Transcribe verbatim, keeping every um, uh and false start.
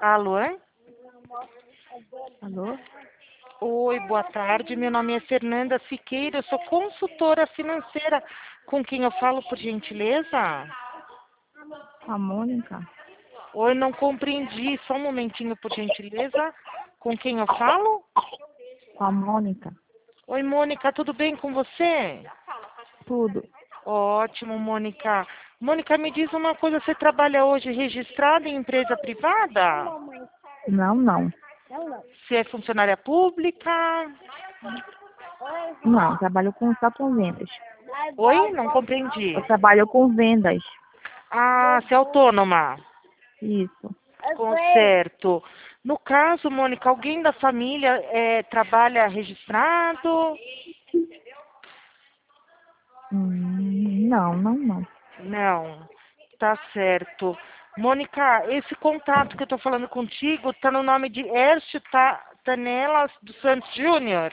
Alô? Alô? Oi, boa tarde. Meu nome é Fernanda Siqueira, eu sou consultora financeira. Com quem eu falo, por gentileza? Com a Mônica? Oi, não compreendi. Só um momentinho, por gentileza. Com quem eu falo? Com a Mônica? Oi, Mônica, tudo bem com você? Tudo. Ótimo, Mônica. Mônica, me diz uma coisa, você trabalha hoje registrada em empresa privada? Não, não. Você é funcionária pública? Não, trabalho com, só com vendas. Oi, não compreendi. Eu trabalho com vendas. Ah, você é autônoma? Isso. Com certo. No caso, Mônica, alguém da família é, trabalha registrado? Hum, não, não, não. Não. Tá certo. Mônica, esse contato que eu tô falando contigo tá no nome de Ércio Ta- Tanelas dos Santos Júnior?